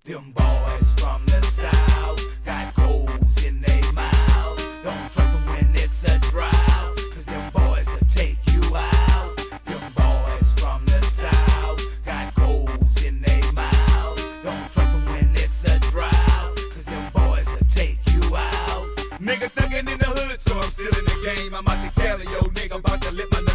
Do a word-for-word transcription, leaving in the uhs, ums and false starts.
Them boys from the south got goals in their mouth. Don't trust them when it's a drought, cause them boys will take you out. Them boys from the south got goals in their mouth. Don't trust them when it's a drought, cause them boys will take you out. Nigga thuggin' in the hood, so I'm still in the game. I'm out to Cali, yo nigga, about to lit my